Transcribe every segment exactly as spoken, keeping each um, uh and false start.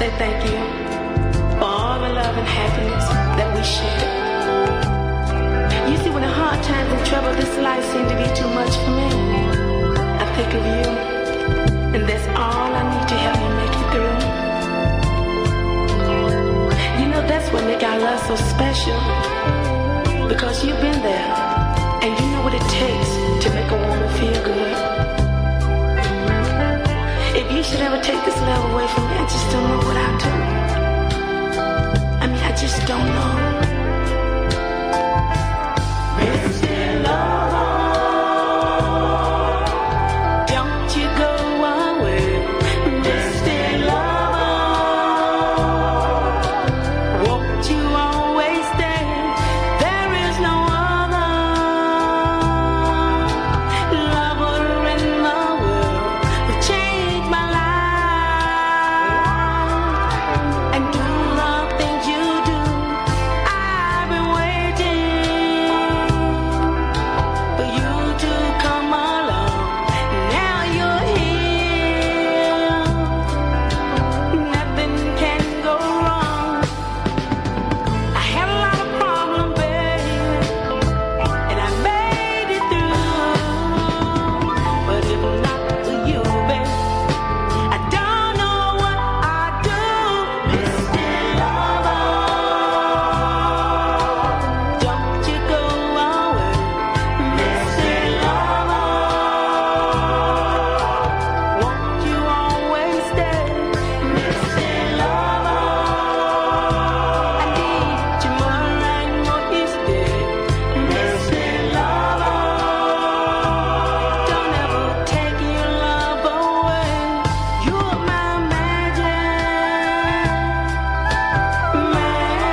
say thank you for all the love and happiness that we share. You see, when the hard times and trouble this life seem to be too much for me, I think of you, and that's all I need to help me make it through. You know, that's what makes our love so special, because you've been there, and you know what it takes to make a woman feel good. If you should ever take this love away from me, I just don't know what I'll do. I mean, I just don't know. Mister Lover, don't you go away. Mister Lover, won't you always stay? There is no other lover in the world who changed my life and do the things you do. I've been waiting for you to come along. Now you're here. Nothing can go wrong. I had a lot of problems, baby, and I made it through. But if not for you, baby, I don't know what I'd do. Mister Lover, don't you go away. Mister Lover, won't you always stay? Mister Lover, I need you more and more each day. Mister Lover, don't ever take your love away. You're my magic, man.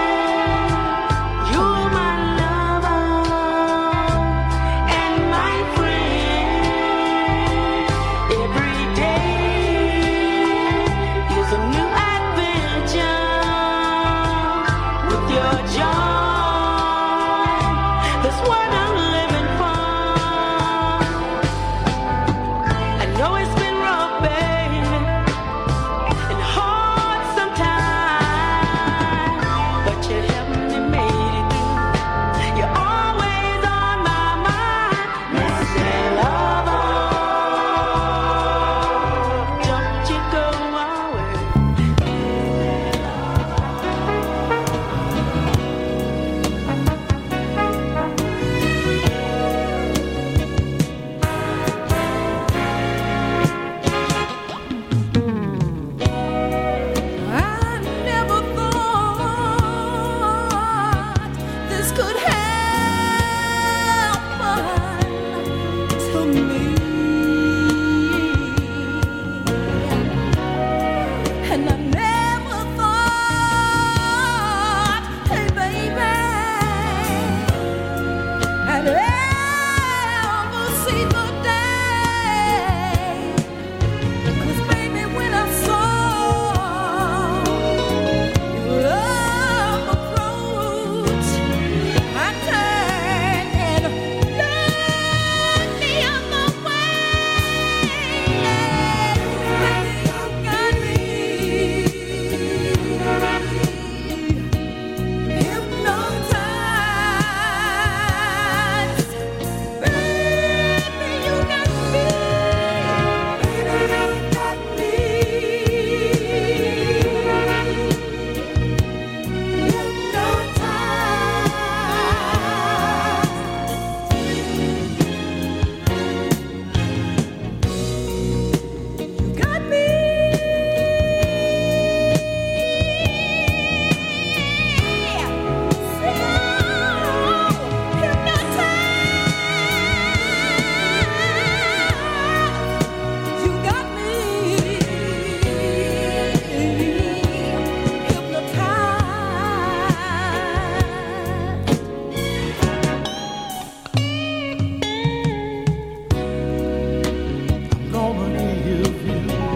You're my lover and my friend. Every day is a new adventure with your joy. That's what I'm living for. I know it's been rough, baby, and hard sometimes, but you helped me make it through. You're always on my mind, Mister Lover. Don't you go away. I never thought this could happen to me, and I never thought, hey baby, I'd ever see the day. 'Cause baby, when I saw your love approach, I turned and looked the other way. Baby, you got me hypnotized. Baby, you got me. Baby, you got me hypnotized. You got me so hypnotized. You got me hypnotized. I'm gonna give you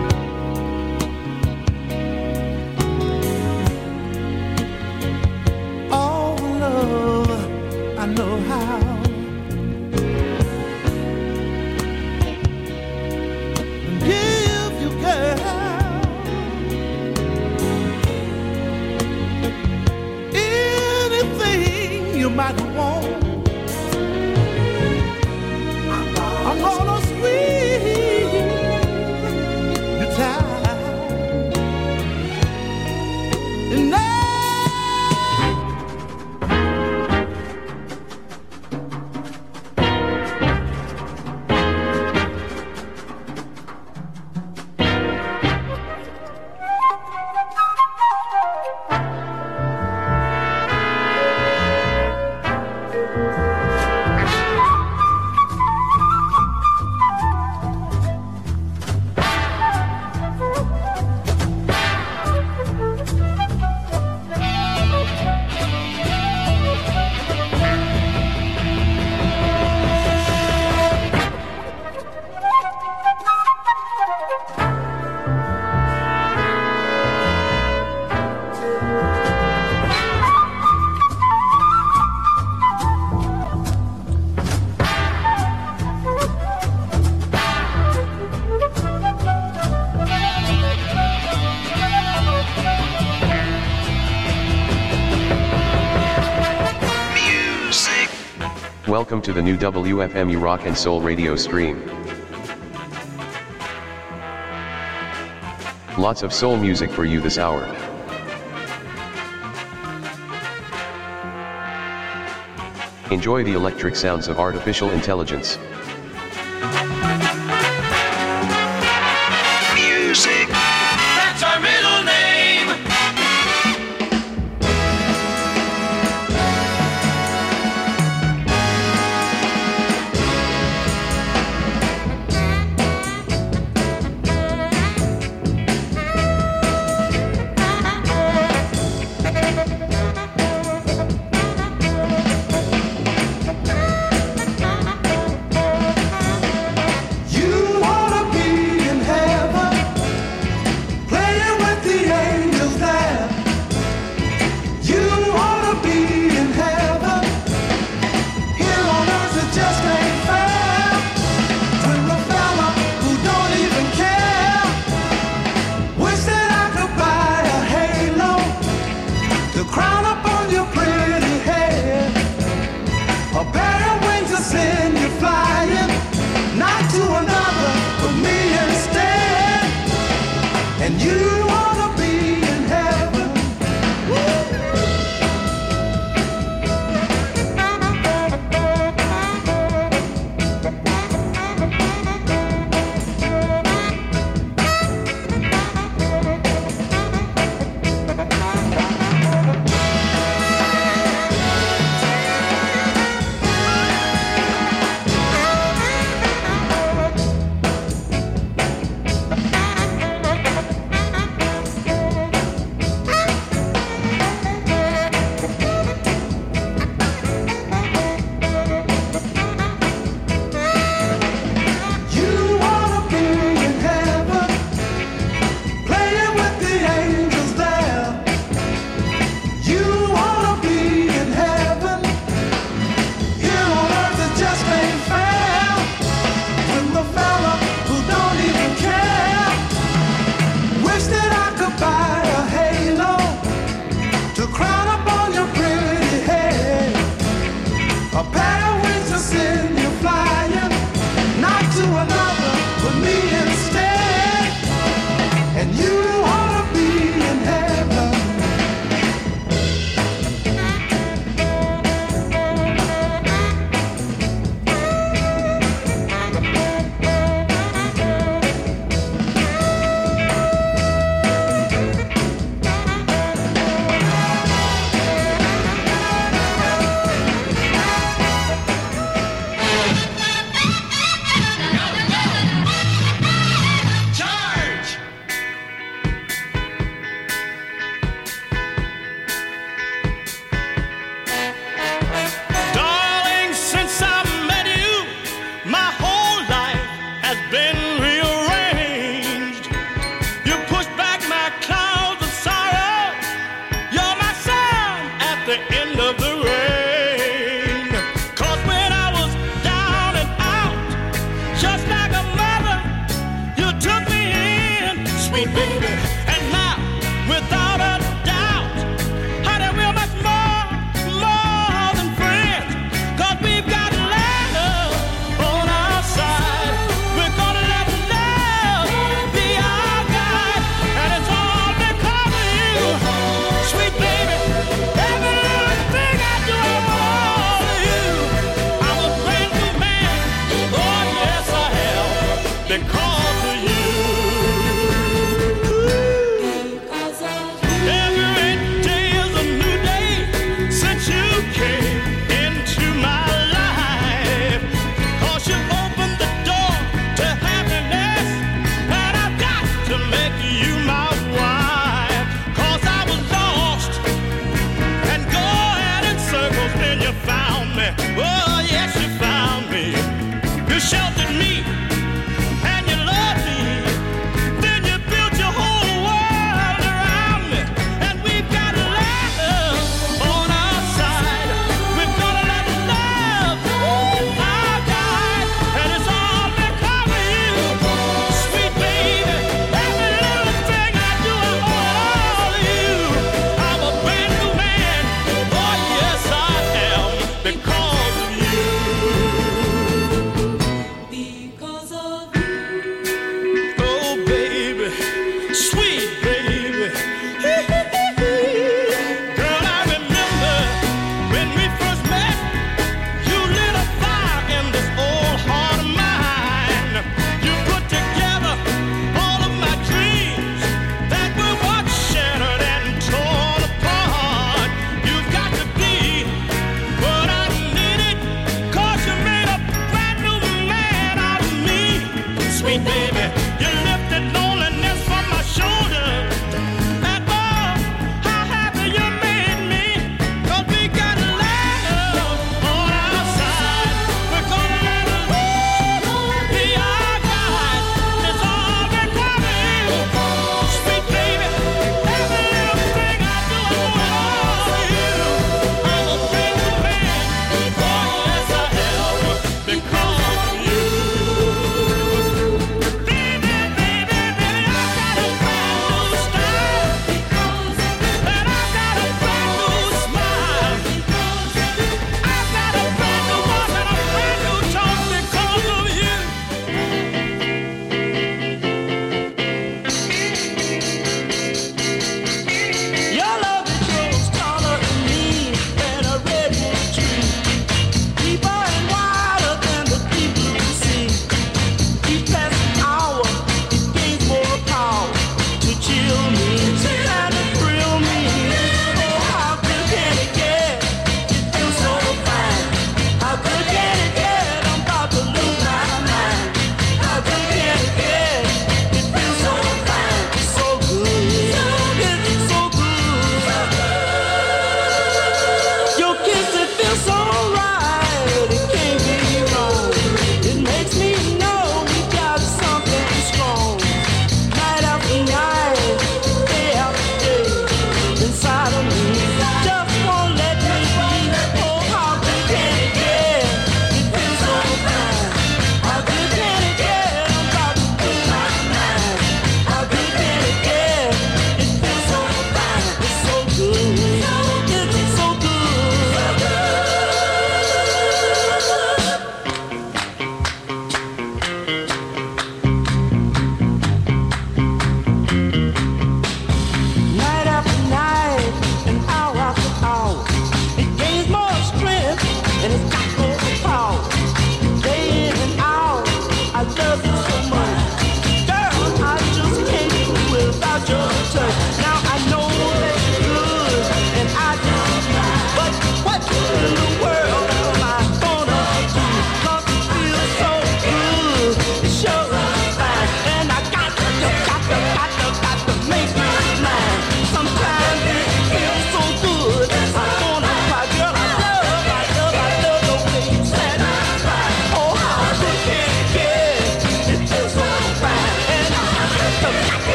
all the love I know how. And give you, girl, you might want. I'm gonna squeeze your time. And now Welcome to the new W F M U Rock and Soul radio stream. Lots of soul music for you this hour. Enjoy the electric sounds of artificial intelligence. Music. That's our middle name. Without a doubt, honey, we're much more, more than friends.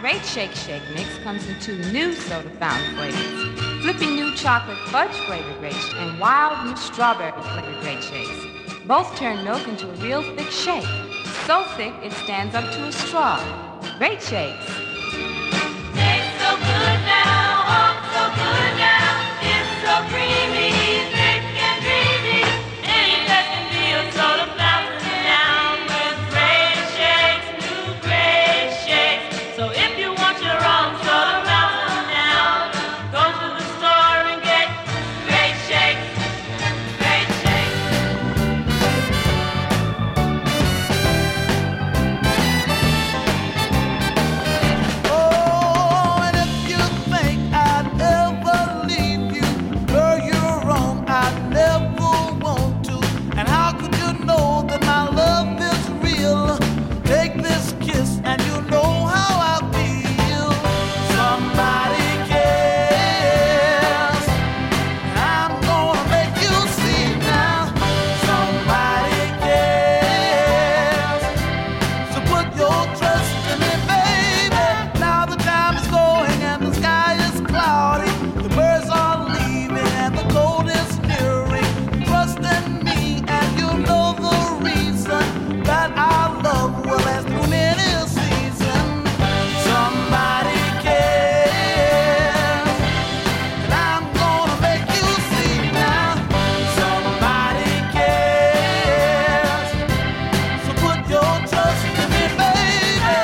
Great Shake Shake Mix comes in two new soda fountain flavors. Flippy new chocolate fudge flavored Great Shake and wild new strawberry flavored Great Shakes. Both turn milk into a real thick shake. So thick it stands up to a straw. Great Shakes. Tastes so good now, oh so good now. It's so creamy, thick and dreamy. Ain't that can be a soda fountain now with Great Shakes, new Great Shakes. So if you want your own soda fountain now, go to the store and get Great Shakes, Great Shakes. Oh, and if you think I'd ever leave you, girl, you're wrong. I'd never want to. And how could you know that my love is real? Take this kiss and you know how I feel. Somebody cares. I'm gonna make you see now. Somebody cares. So put your trust in me, baby. Now the time is going and the sky is cloudy. The birds are leaving and the cold is nearing. Trust in me and you'll know the reason that our love will last through many seasons. Somebody cares. And I'm gonna make you see now. Somebody cares. So put your trust in me, baby.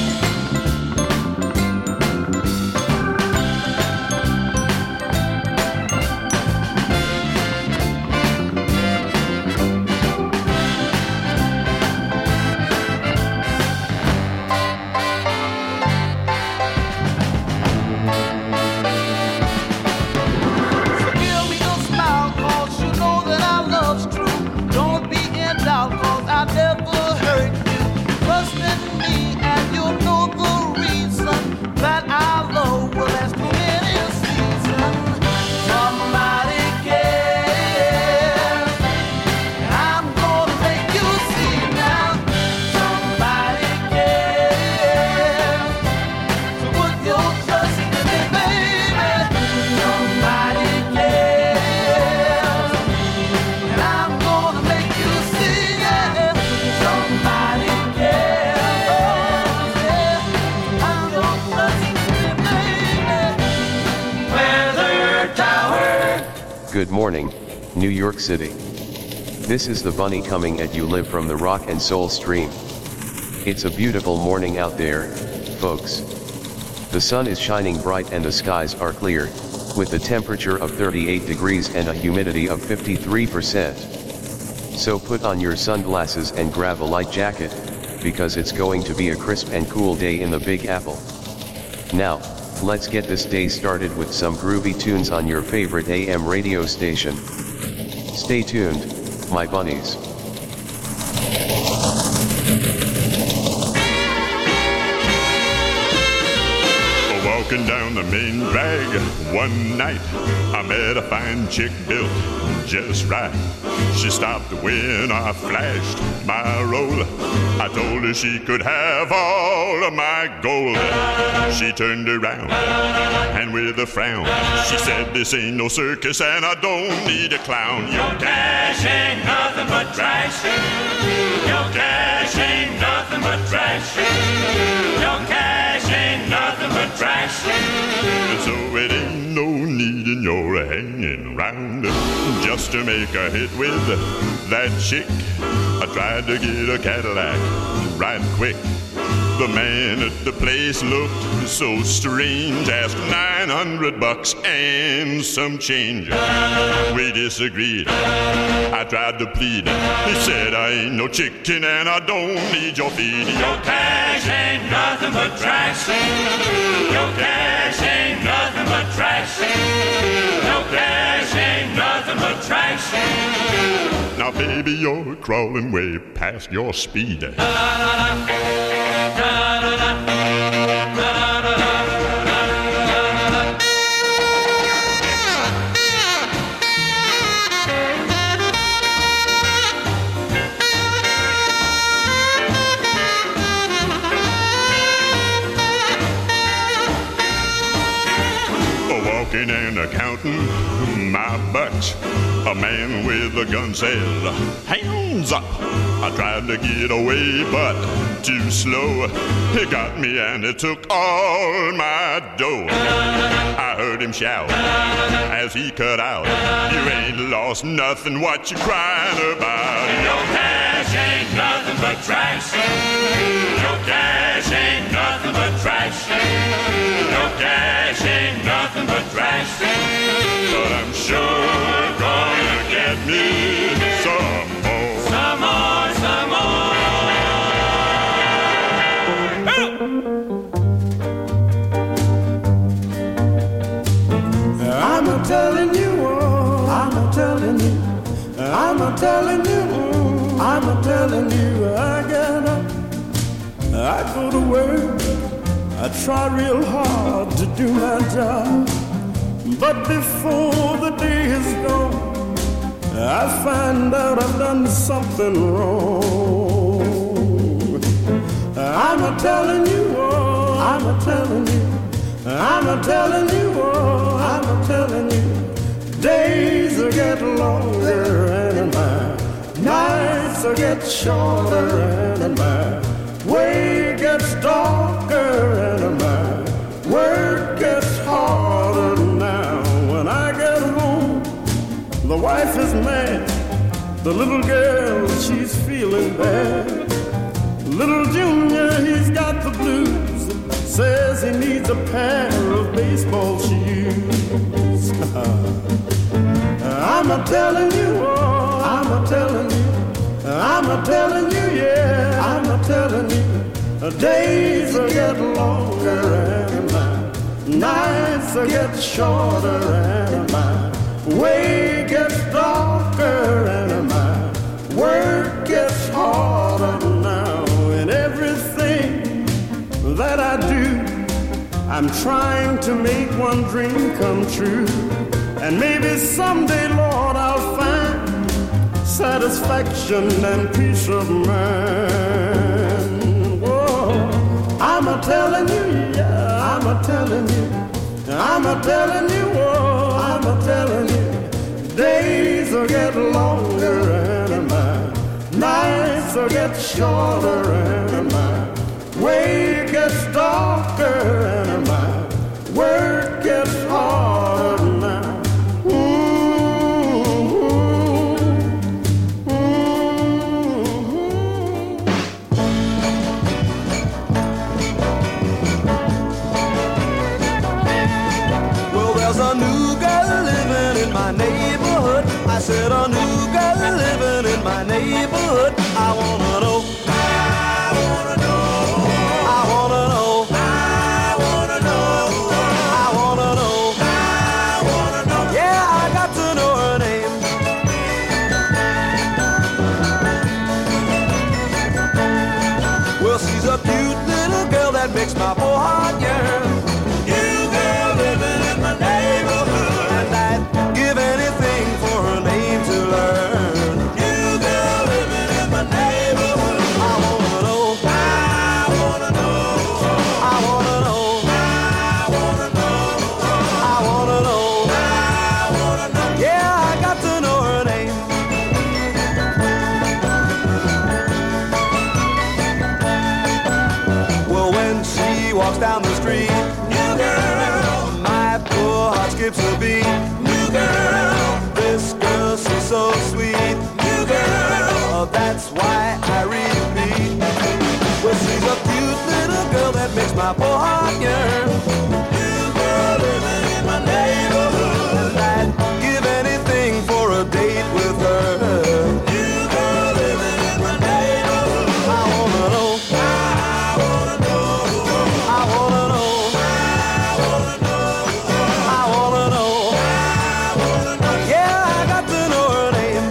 So give me a smile, 'cause you know that our love's true. Don't be in doubt, 'cause I never hurt you. Trust in me and you'll know the reason that our love will last through many seasons. Somebody cares. And I'm gonna make you see now. Somebody cares. So put your trust in me, baby. Somebody cares. And I'm gonna make you see, yeah. Somebody cares, yeah. I'm gonna trust in me, baby. Weather Tower. Good morning, New York City. This is the Bunny coming at you live from the Rock and Soul Stream. It's a beautiful morning out there, folks. The sun is shining bright and the skies are clear, with a temperature of thirty-eight degrees and a humidity of fifty-three percent. So put on your sunglasses and grab a light jacket, because it's going to be a crisp and cool day in the Big Apple. Now, let's get this day started with some groovy tunes on your favorite A M radio station. Stay tuned, my bunnies. Walking down the main drag one night, I met a fine chick built just right. She stopped when I flashed my roll. I told her she could have all of my gold. She turned around and with a frown, she said, "This ain't no circus and I don't need a clown." Your cash ain't nothing but trash. Your cash ain't nothing but trash. Your cash ain't nothing but trash. So it ain't no need in your hanging round just to make a hit with that chick. I tried to get a Cadillac right quick. The man at the place looked so strange, asked nine hundred bucks and some change. We disagreed. I tried to plead. He said, "I ain't no chicken and I don't need your feed." Your cash ain't nothing but trash. Your cash ain't nothing but trash. Your cash ain't nothing but trash. Now, baby, you're crawling way past your speed. and counting my bucks. A man with a gun said, hands up. I tried to get away, but too slow. He got me and he took all my dough. I heard him shout as he cut out, you ain't lost nothing, what you crying about? Your cash ain't nothing but trash. Your cash ain't nothing but trash. Your cash ain't nothing but trash. But I'm sure gonna get me some more. Some more, some more. I'm a telling you, oh, I'm a telling you, I'm a telling you, mm, I'm a telling you, I get up, I go to work, I try real hard to do my job, but before the day is gone, I find out I've done something wrong. I'm a telling you, oh, I'm a telling you, I'm a telling you, oh, I'm a telling you, days will get longer and my nights will get shorter and my way gets darker and my work gets harder now. When I get home, the wife is mad, the little girl, she's feeling bad. Little Junior, he's got the blues, says he needs a pair of baseball shoes. I'm a telling you, oh, I'm a telling you, I'm a telling you, yeah, I'm a telling you, the days will get longer and my nights will get shorter and my way gets darker and my work gets harder now. And everything that I do, I'm trying to make one dream come true. And maybe someday, Lord, I'll find satisfaction and peace of mind. Whoa, I'm a telling you, yeah, I'm a telling you, I'm a telling you, whoa, I'm a telling you, days will get longer and my nights will get shorter and my way gets darker and my work gets harder now. A new girl living in my neighborhood. I said a new girl living in my neighborhood. I wanna know, I wanna know, I wanna know, I wanna know, I wanna know, I wanna know. Yeah, I got to know her name. Well, she's a cute little girl that makes my poor heart yearn. New girl living in my neighborhood, and I'd give anything for her name to learn. New girl living in my neighborhood. I wanna know, I wanna know, I wanna know, I wanna know, I wanna know, I wanna know. Yeah, I got to know her name. Well, when she walks down the street, new girl, my poor heart skips a beat. New girl, this girl, she's so sweet. New girl, that's why I repeat. Well, she's a cute little girl that makes my poor heart yearn. New girl living in my neighborhood, I'd give anything for a date with her. New girl living in my neighborhood. I wanna know, I wanna know, I wanna know, I wanna know, I wanna know, I wanna know. Yeah, I got to know her name.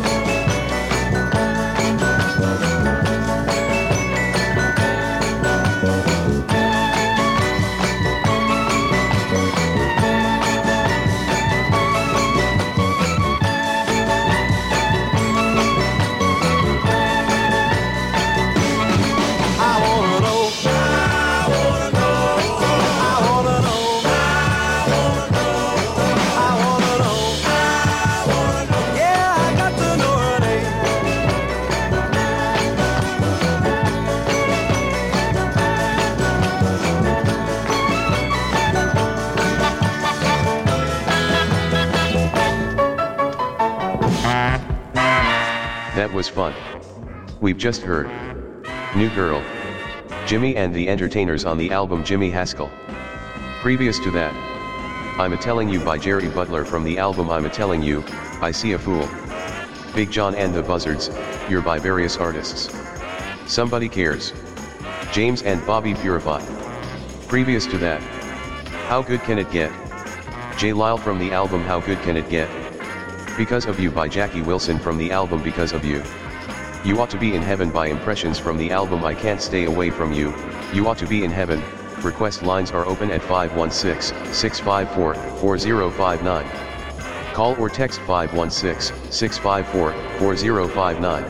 That was fun. We've just heard New Girl, Jimmy and the Entertainers on the album Jimmy Haskell. Previous to that, I'm a Telling You by Jerry Butler from the album I'm a Telling You, I See a Fool. Big John and the Buzzards, You're by various artists. Somebody Cares, James and Bobby Purify. Previous to that, How Good Can It Get? J. Lyle from the album How Good Can It Get? Because of You by Jackie Wilson from the album Because of You. You Ought to Be in Heaven by Impressions from the album I Can't Stay Away From You, You Ought to Be in Heaven. Request lines are open at five one six, six five four, four zero five nine. Call or text five one six, six five four, four zero five nine.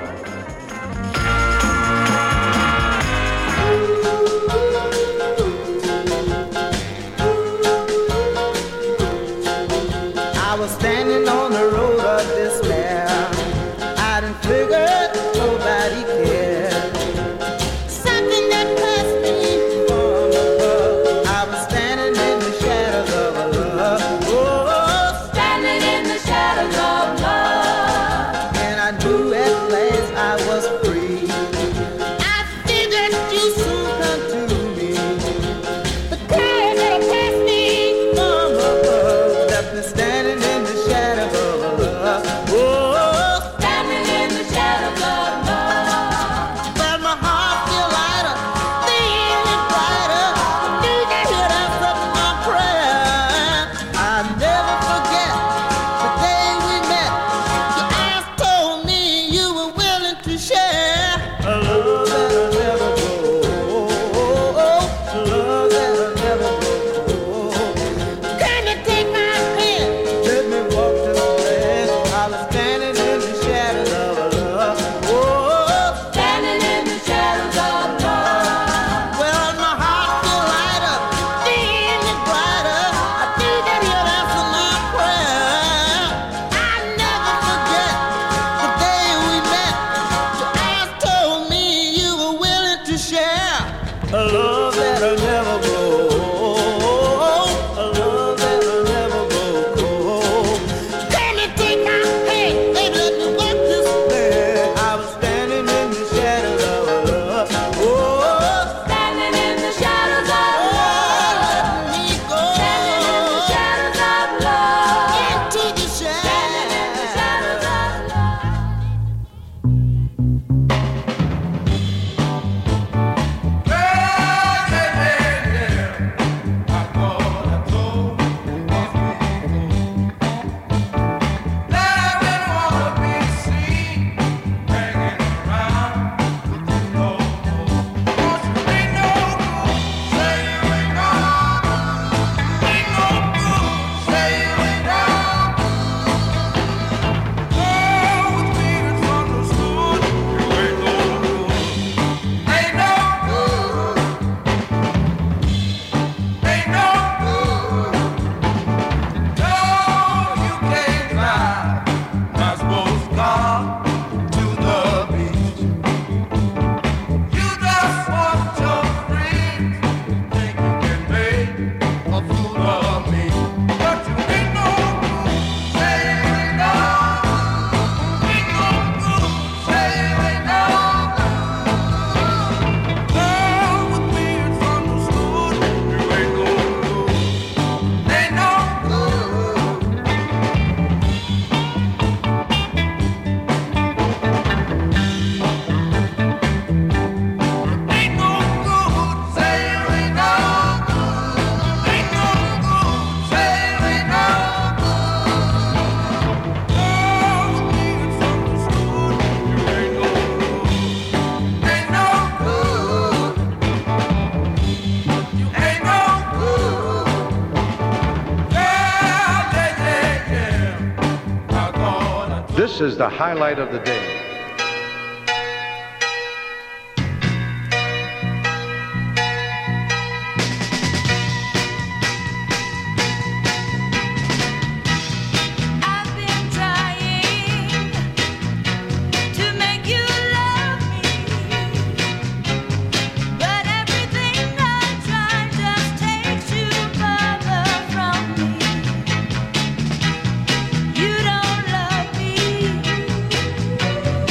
I was standing on the road of despair. I didn't figure nobody cared. Something that passed me from above. I was standing in the shadows of a love. Oh, Standing in the shadows of love. and I knew at last I was free. I figured you soon come to me. The cloud that passed me from above left me standing in the shadows of a love. Oh, Standing in the shadows of love. felt my heart feel lighter, feeling brighter. Knew that you'd answer my prayer. I'll never forget the day we met. Your eyes told me you were willing to share a love that'll never grow, a love that'll never grow. Can you take my hand? Let me walk this place. I was standing in the shadows of a love. Oh, Standing in the shadows of love. well, my heart feel lighter, feeling brighter. I knew that you'd answer my prayer. I never forget the day we met. Your eyes told me you were willing to share a love that'll never grow, a love that'll never grow cold. Can you take my hand, baby, let me walk this way? I was standing in the shadows of a love. Oh, Standing in the shadows of love. let me go Standing in the shadows of love. into the Standing in the shadows shadows. of love. This is the highlight of the day. I've been trying to make you love me, but everything I try just takes you further from me. You don't love me.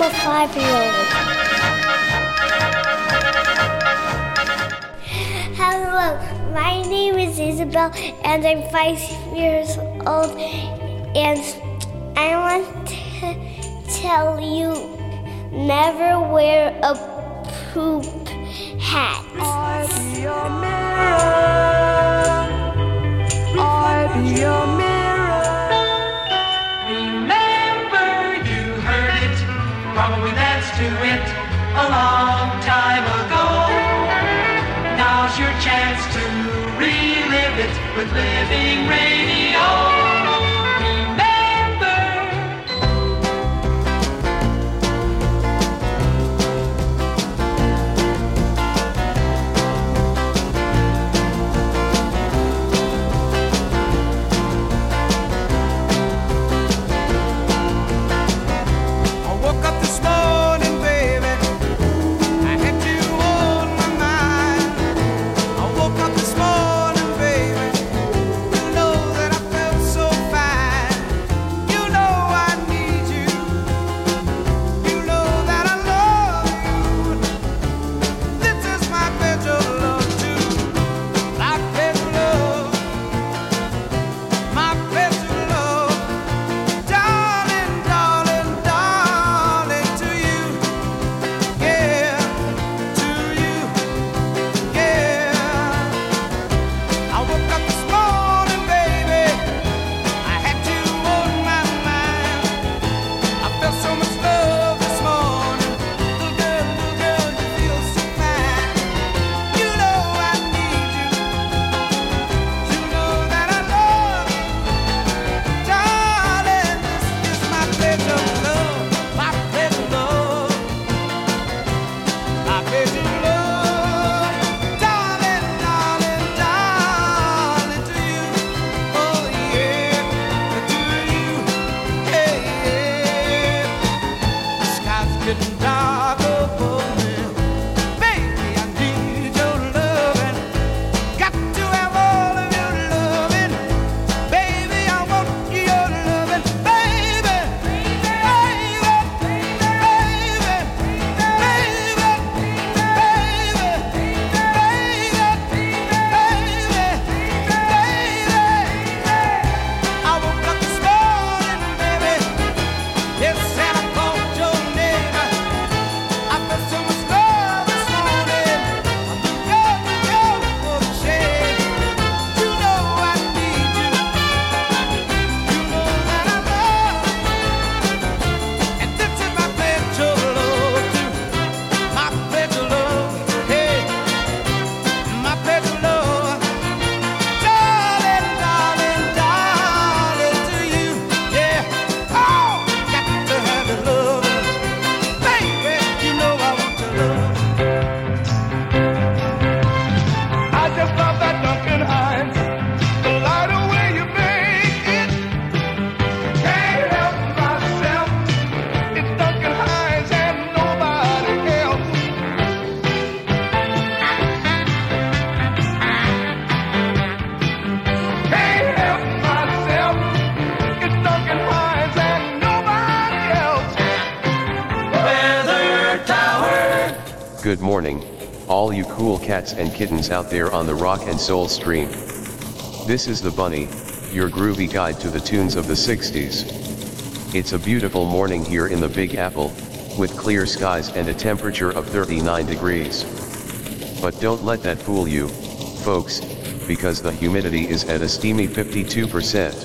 a five-year-old. Hello, my name is Isabel, and I'm five years old, and I want to tell you, never wear a poop hat. I be your mirror. I be your mirror. Remember, you heard it, probably danced to it a long time ago. Now's your chance to relive it with Living Radio. Good morning, all you cool cats and kittens out there on the Rock and Soul stream. This is the Bunny, your groovy guide to the tunes of the sixties. It's a beautiful morning here in the Big Apple, with clear skies and a temperature of thirty-nine degrees. But don't let that fool you, folks, because the humidity is at a steamy fifty-two percent.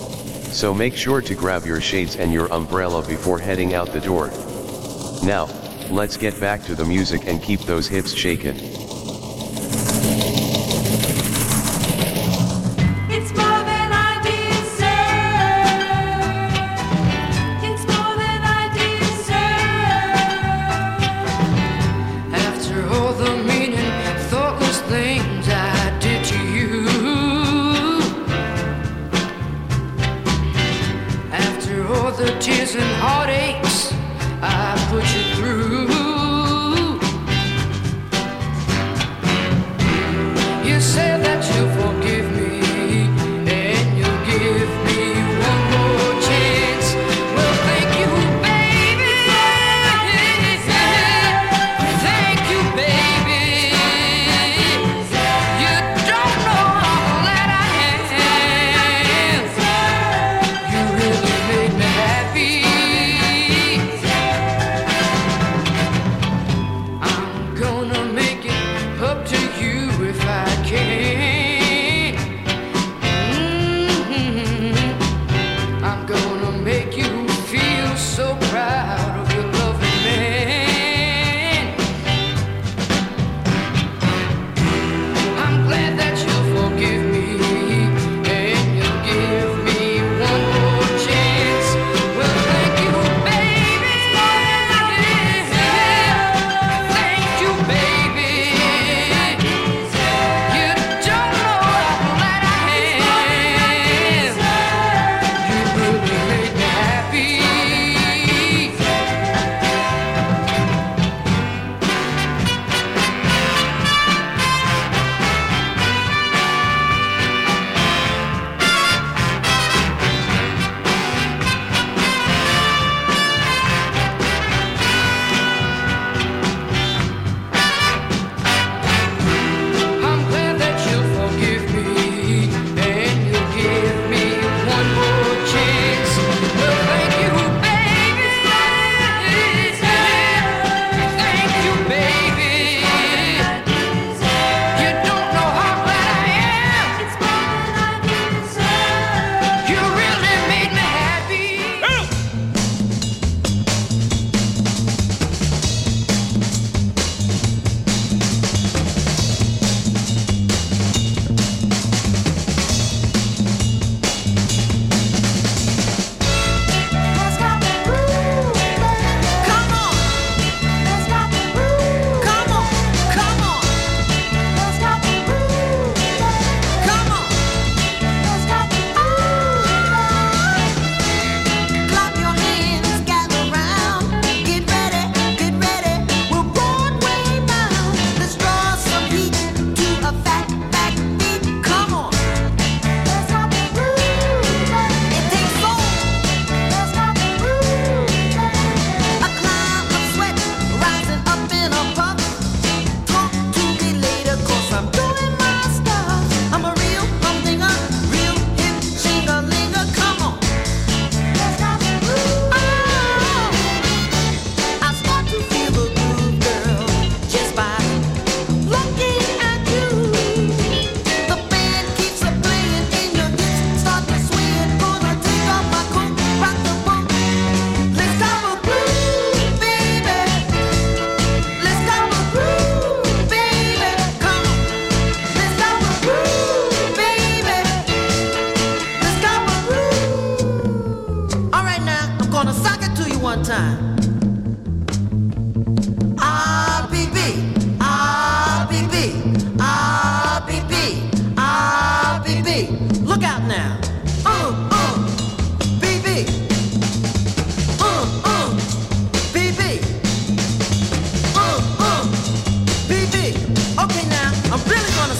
So make sure to grab your shades and your umbrella before heading out the door. Now, let's get back to the music and keep those hips shaking. It's more than I deserve. It's more than I deserve. After all the mean and thoughtless things I did to you, after all the tears and heartaches I put you through,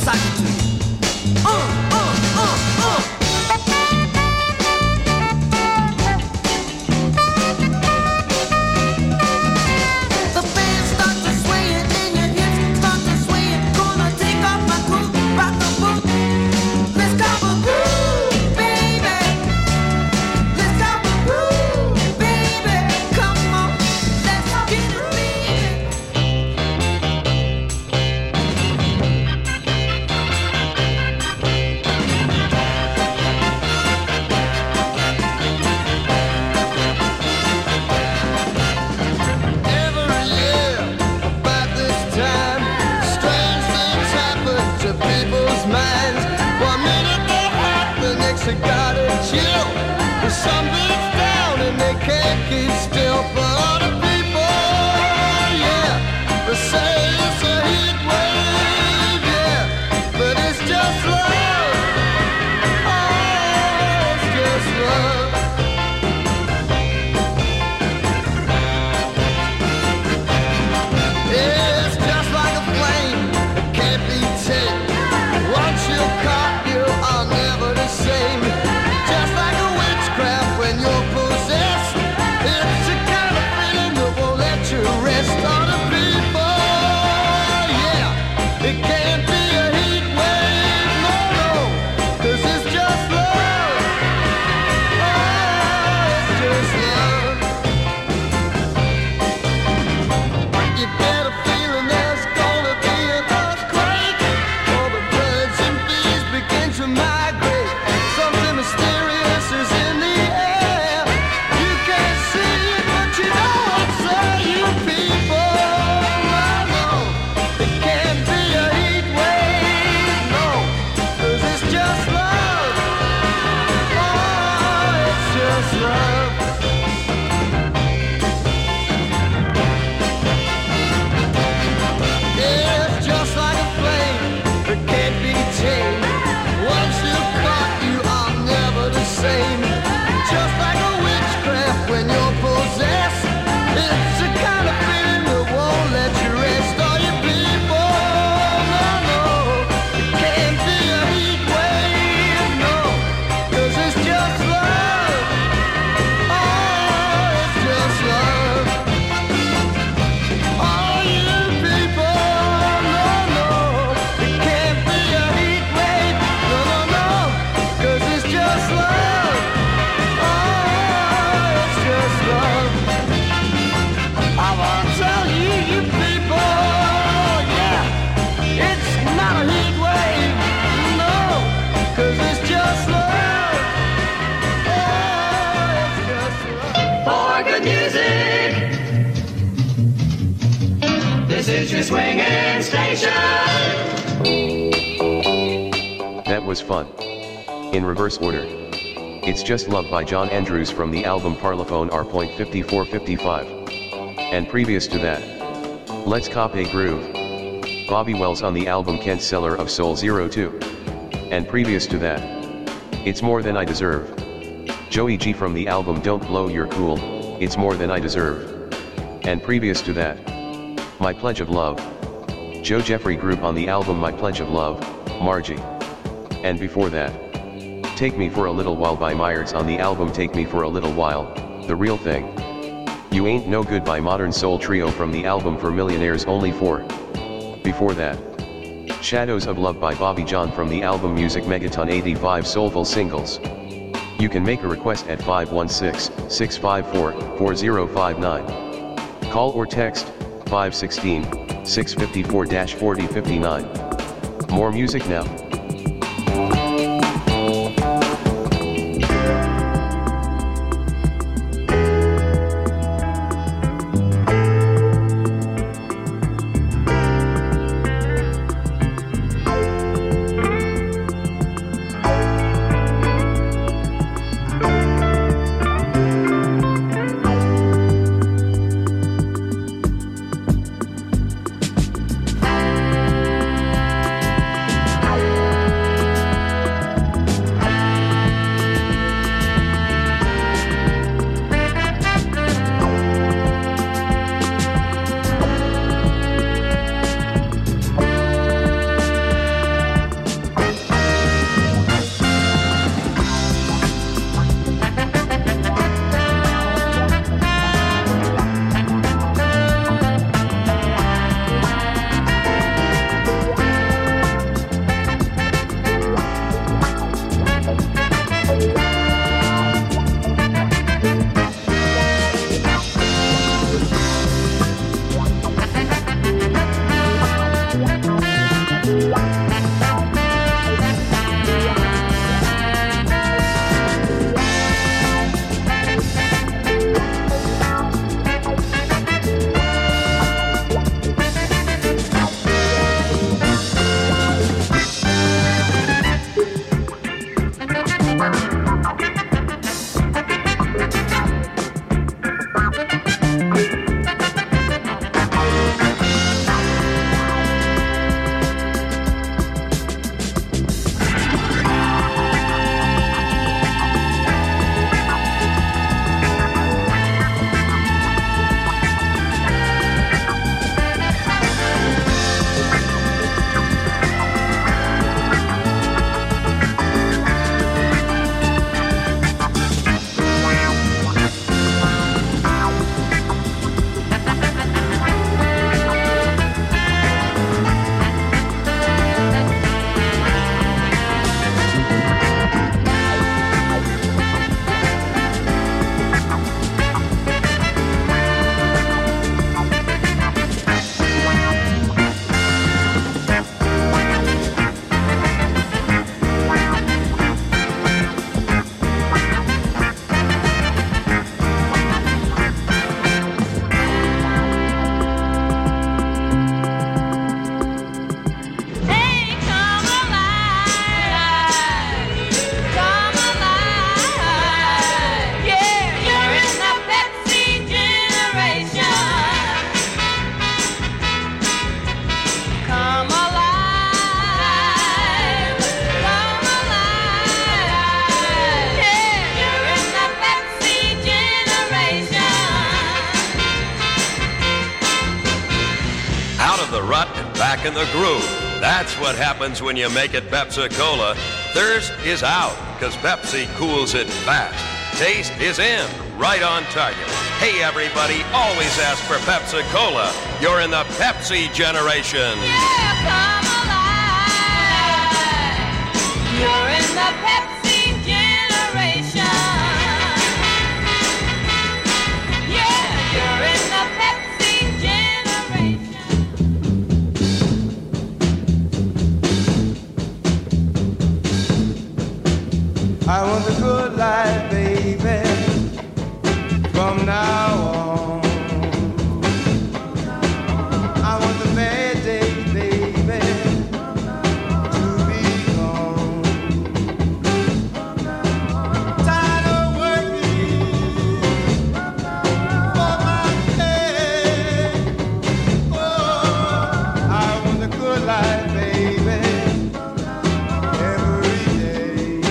talking to you. Uh, uh, uh, uh. The band starts to sway it, and your hips start to sway it. Gonna take off my coat, rock the boat. Let's go for groove, baby. Let's go for groove, baby. Come on, let's get it, baby. Every year, about this time, strange things happen to people's minds. One minute they're happy, next they got a chill. The sun beats down and they can't keep still. For other people, yeah, they say it's a heat wave, yeah, but it's just love. Oh, it's just love. It's just like a flame, it can't be tamed. Once you're caught, you are never the same. Just like a witchcraft when you're possessed. It's a kind of feeling that won't let you rest. Other people, yeah, it can't be a heat wave, no, no, 'cause it's just love. Oh, it's just love. You get a feeling there's gonna be an earthquake. All the birds and bees begin to migrate. Something mysterious is in the air. You can't see it, but you know it's there. You people, I know it can't be a heat wave, no, 'cause it's just love. Oh, it's just love. It's just like a flame that can't be tamed. Once you're caught, you are never the same. Just like a witchcraft when you're possessed. It's a kind of feeling that won't let you rest. All you people, no, no, it can't be a heat wave, no, 'cause it's just love. Oh, it's just love. All you people, no, no, it can't be a heat wave, no, no, no, 'cause it's just love. Oh, it's just love. I want to tell you, you people, yeah, it's not a heat wave, no, 'cause it's just love. Oh, it's just love. For good music, this is your swinging station. That was fun. In reverse order. It's Just Love by John Andrews from the album Parlophone R fifty-four fifty-five. And previous to that, Let's Cop a Groove, Bobby Wells on the album Kent Seller of Soul zero two. And previous to that, It's More Than I Deserve, Joey G from the album Don't Blow Your Cool, It's More Than I Deserve. And previous to that, My Pledge of Love, Joe Jeffrey Group on the album My Pledge of Love, Margie. And before that, Take Me For a Little While by Myers on the album Take Me For a Little While, The Real Thing. You Ain't No Good by Modern Soul Trio from the album For Millionaires Only four. Before that, Shadows of Love by Bobby John from the album Music Megaton eighty-five Soulful Singles. You can make a request at five one six, six five four, four zero five nine. Call or text five one six, six five four, four zero five nine. More music now. Thank back in the groove. That's what happens when you make it Pepsi-Cola. Thirst is out, because Pepsi cools it fast. Taste is in, right on target. Hey, everybody, always ask for Pepsi-Cola. You're in the Pepsi generation. Yeah, come alive. You're in the Pepsi generation. Yeah, you're in the Pepsi I want the good life, baby, from now on. I want the bad days, baby, to be gone. Tired of working for my pay. Oh, I want the good life, baby, every day.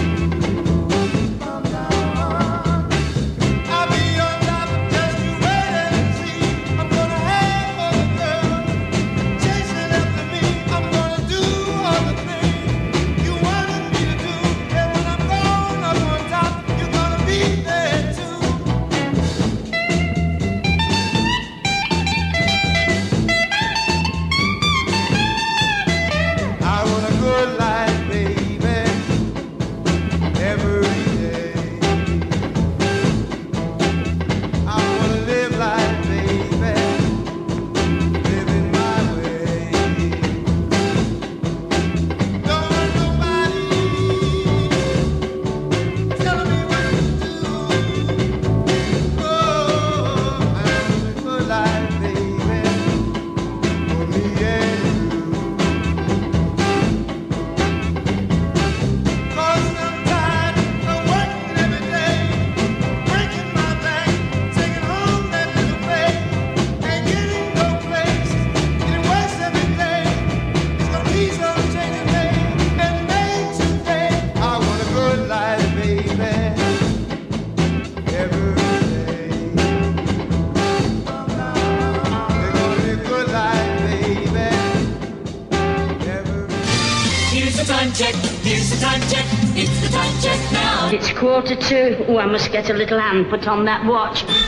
It's quarter two. Oh, I must get a little hand put on that watch. Got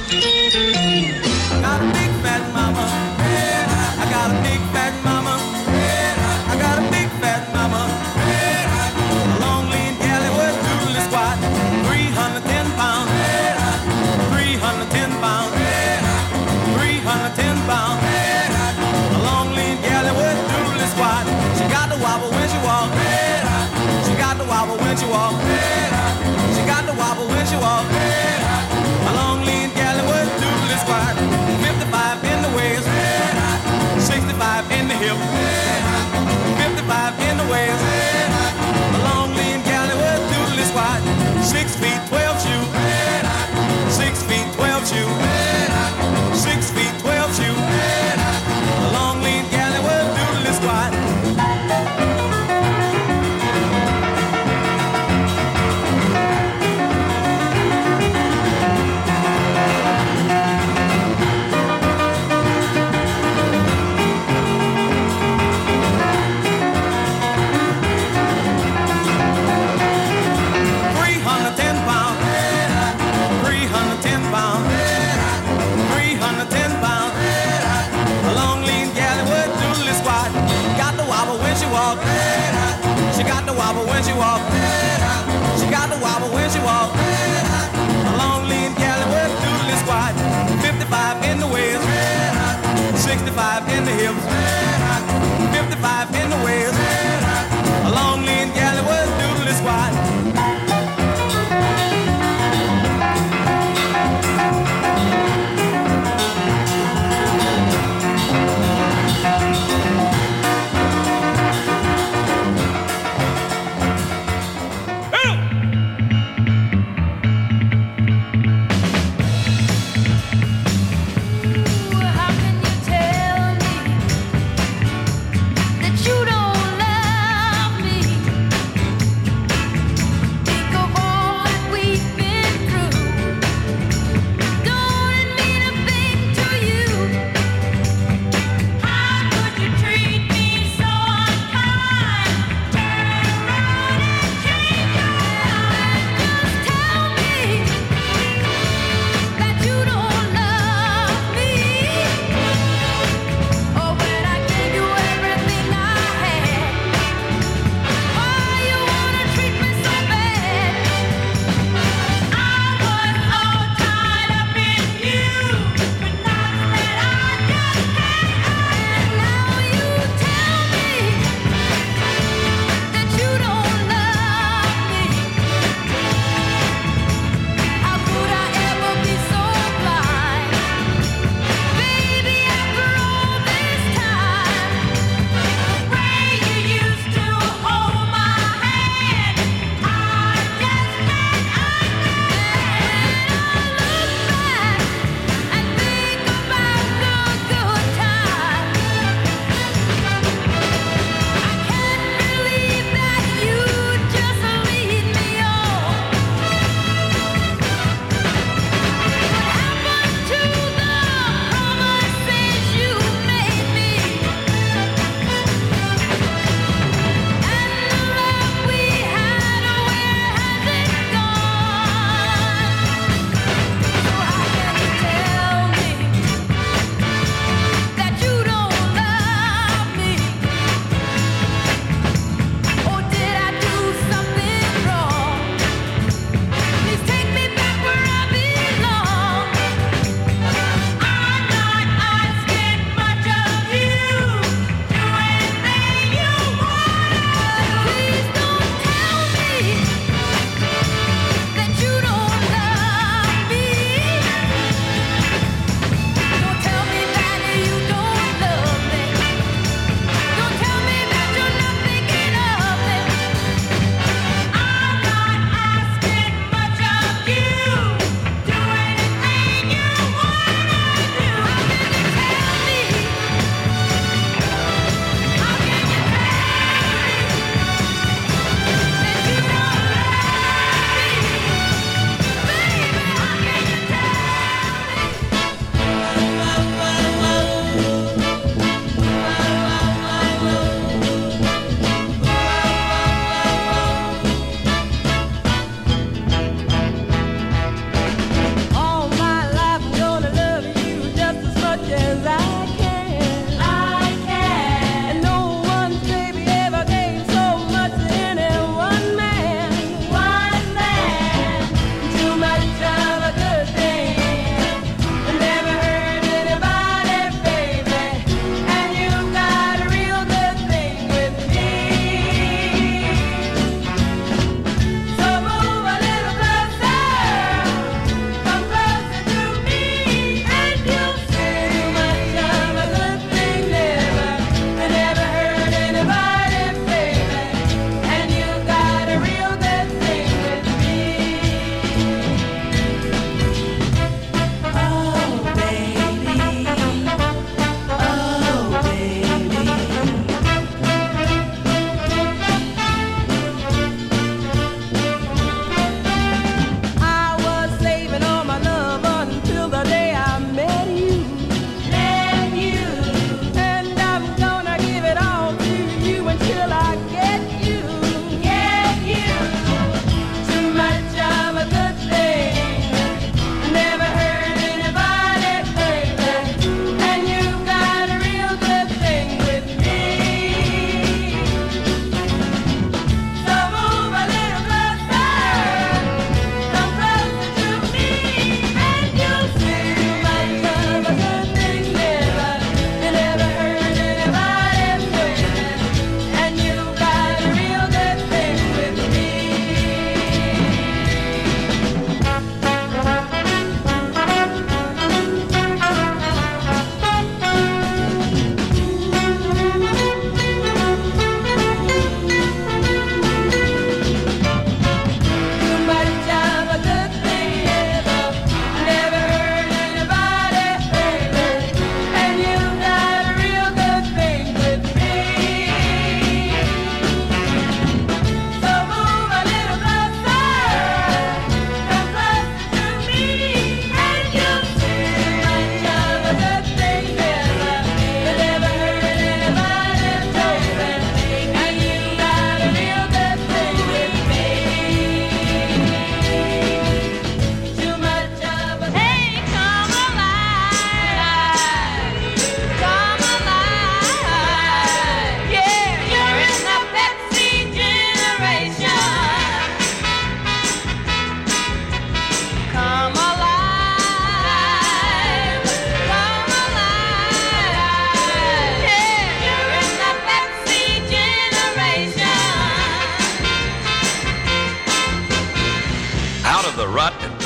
a big fat mama. I got a big fat mama. I got a big fat mama. A long lean galley with doodly squat. three hundred ten pounds. three hundred ten pounds. three hundred ten pounds. A long lean galley with doodly squat. She got the wobble when she walk. She got the wobble when she walk. She got the wobble when she walk. A long lean galley with doodly squat. fifty-five in the waist, sixty-five in the hip, fifty-five in the waist. A long lean galley with doodly squat. Six feet twelve shoe, six feet twelve shoe, six feet twelve shoe. A long lean galley with doodly squat. She got the wobble when she walk. She got the wobble when she walk. A long lean galley with doodly squat. fifty-five in the waist, sixty-five in the hips, fifty-five in the waist. A long lean galley with doodly squat.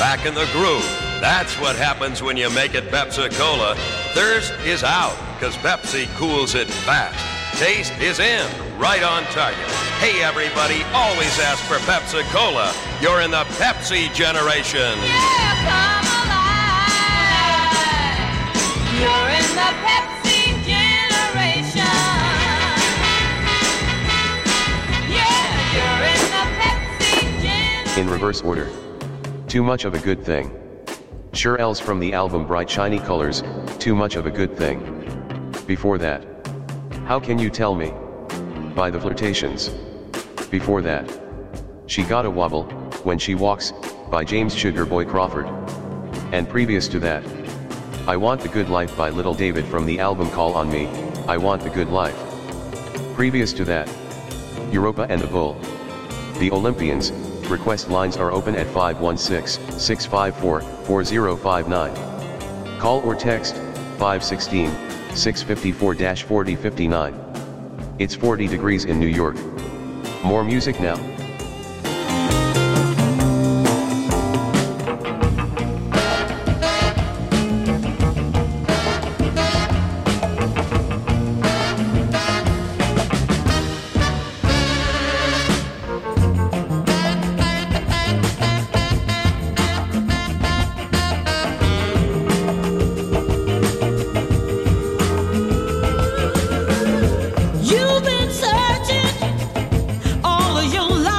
back in the groove. That's what happens when you make it Pepsi-Cola. Thirst is out, because Pepsi cools it fast. Taste is in, right on target. Hey, everybody, always ask for Pepsi-Cola. You're in the Pepsi generation. Yeah, come alive. You're in the Pepsi generation. Yeah, you're in the Pepsi generation. In reverse order. Too much of a good thing. Sure Els from the album Bright Shiny Colors, Too Much of a Good Thing. Before that. How Can You Tell Me? By The Flirtations. Before that. She Gotta Wobble, When She Walks, by James Sugarboy Crawford. And previous to that. I Want the Good Life by Little David from the album Call on Me, I Want the Good Life. Previous to that. Europa and the Bull. The Olympians. Request lines are open at five one six, six five four, four zero five nine. Call or text, five one six, six five four, four zero five nine. It's forty degrees in New York. More music now. You've been searching all of your life.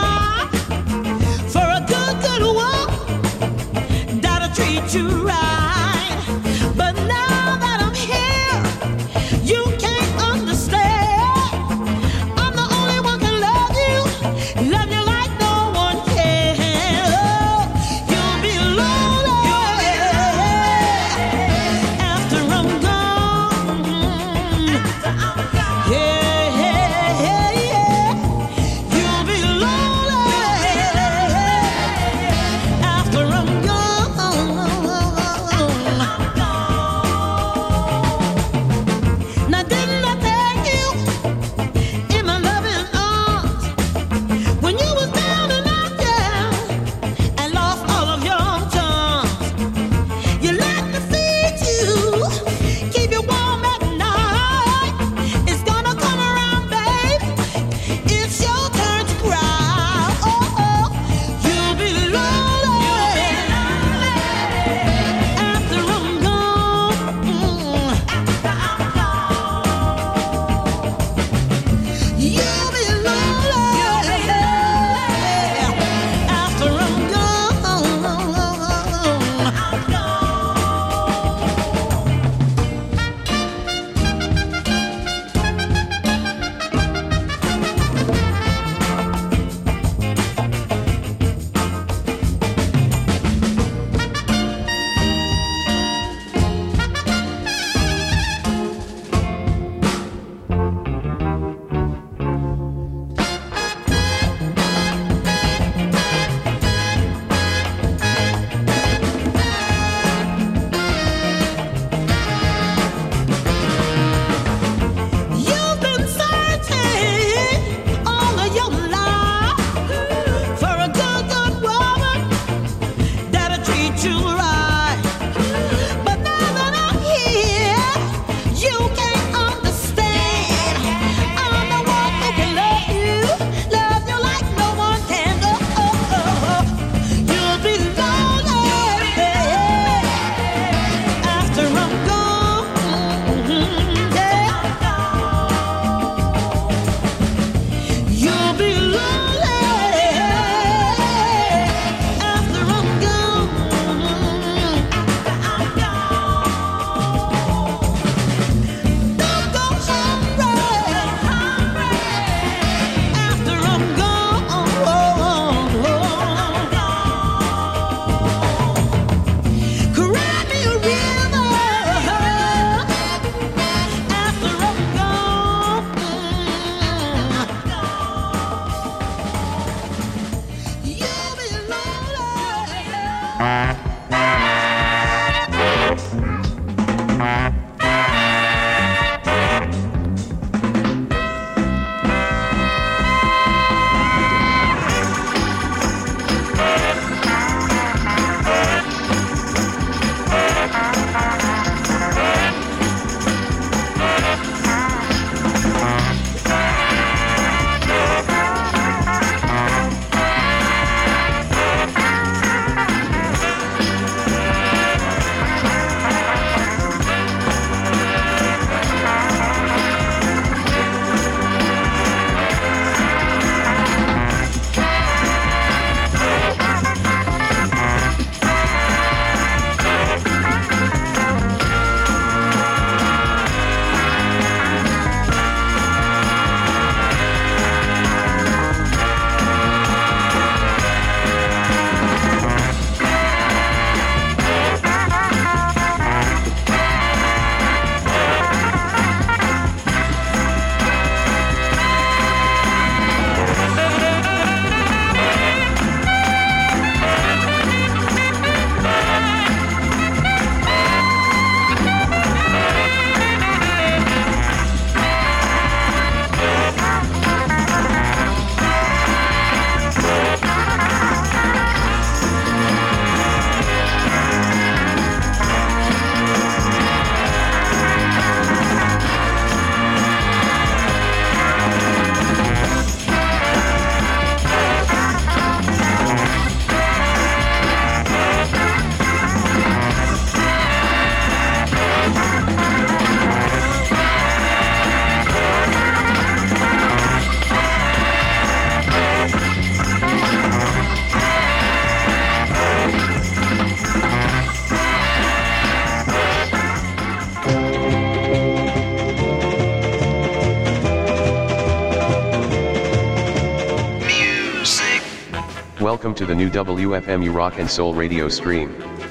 Welcome to the new W F M U Rock and Soul radio stream.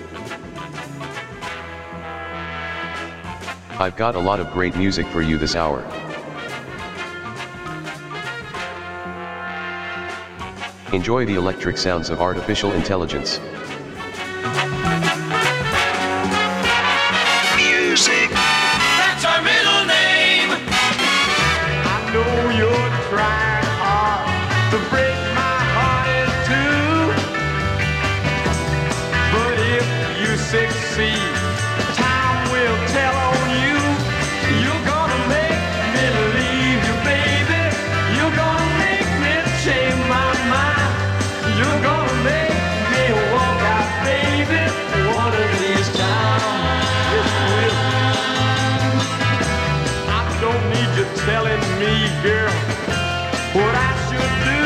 I've got a lot of great music for you this hour. Enjoy the electric sounds of artificial intelligence. Music. That's our middle name. I know you're trying hard to break my heart in two, but if you succeed, time will tell on you. You're gonna make me leave you, baby. You're gonna make me change my mind. You're gonna make me walk out, baby, one of these times. Yes, you will. I don't need you telling me, girl, what I should do.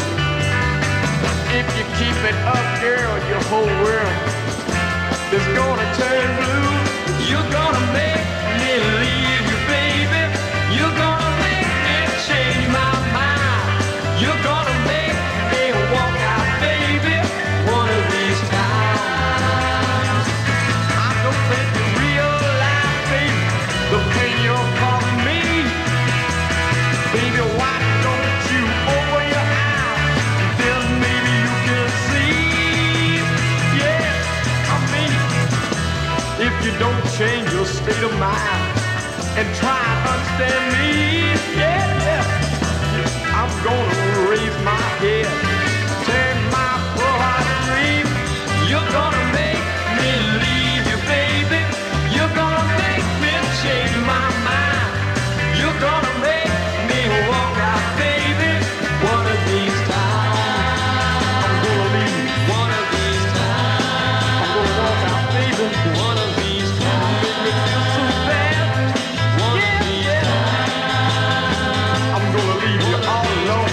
If you keep it up, girl, your whole world is gonna turn blue. You're gonna make me leave you, baby. You're gonna make me change my mind. You're gonna make me walk out, baby, one of these times. I don't think you realize, baby, the pain you're causing me. Baby, why don't you open your eyes? Then maybe you can see. Yeah, I mean, if you don't change your state of mind and try and understand me, yeah, yeah, I'm gonna raise my head, turn my poor heart dream. You're gonna make me leave you, baby. You're gonna make me change my mind. You're gonna make me walk out, baby, one of these times. I'm gonna leave you one of these times. I'm gonna walk out, baby, one of these times. Make me feel so bad. One yeah, of these yeah. times. I'm gonna leave you all alone.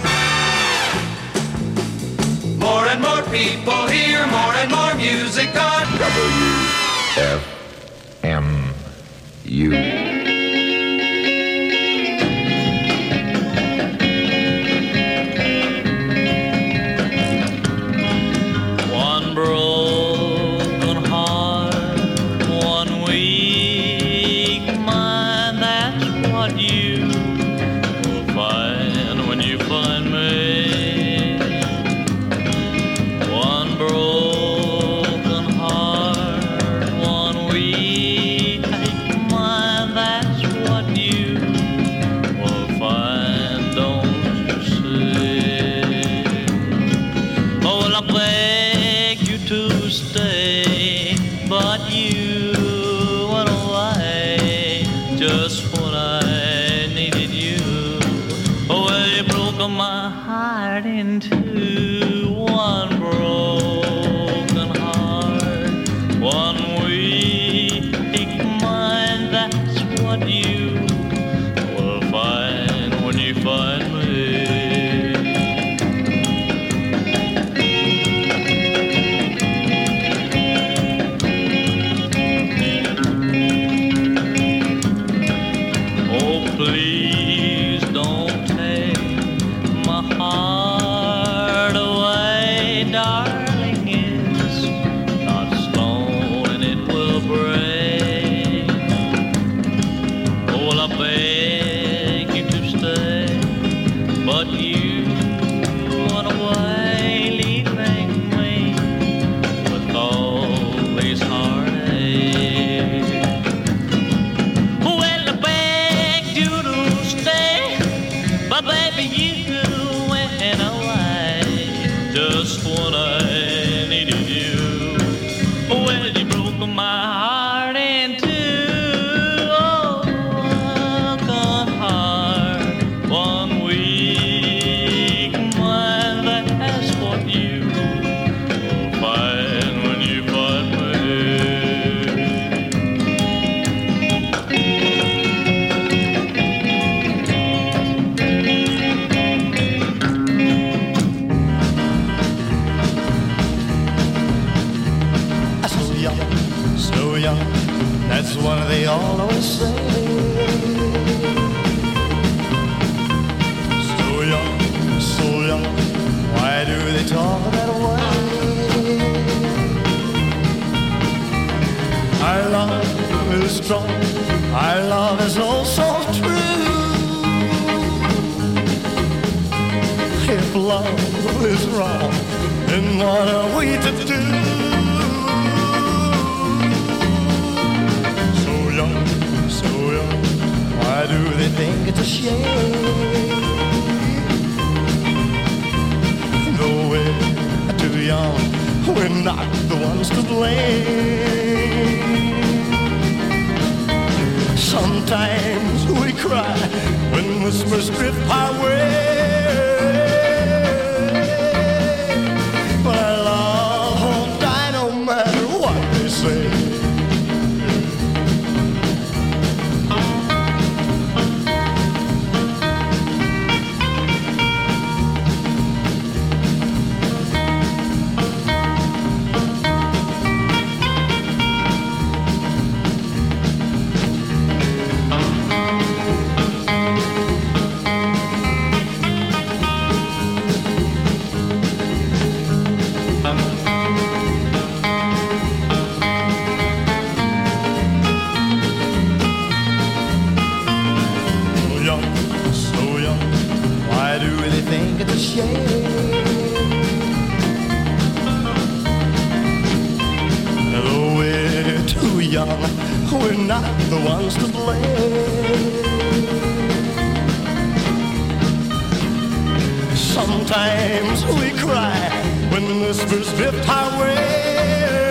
More and more people hear more and more music on W F M U. One broken heart, one weak mind, that's what you will find when you find me. One broken heart, one weak mind, that's what you will find, don't you see? Oh, well, I beg you to stay, but you went away just when I needed you. Oh, well, you broke my heart in two. One broken heart, one weak mind, that's what you will find when you find me. Oh, please don't take my heart away, darling. It's not stone and it will break. Oh, well, I beg you to stay, but you went away, leaving me with all these heartaches. Well, I begged you to stay, but baby, you went away just when I needed you. Well, you broke my heart in two. Oh, broken heart, one weak mind, that's what you will find when you find me. So young, so young, that's what they all always say. So young, so young, why do they talk strong. Our love is oh so true. If love is wrong, then what are we to do? So young, so young, why do they think it's a shame? Though we're too young, we're not the ones to blame. Sometimes we cry when whispers drift our way. But our love won't die no matter what they say. We're not the ones to blame. Sometimes we cry when whispers drift our way.